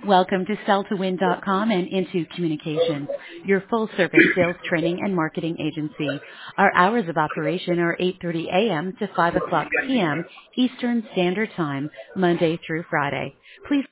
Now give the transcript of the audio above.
Welcome to sell2win.com and Into Communications, your full-service sales training and marketing agency. Our hours of operation are 8:30 a.m. to 5 o'clock p.m. Eastern Standard Time, Monday through Friday. Please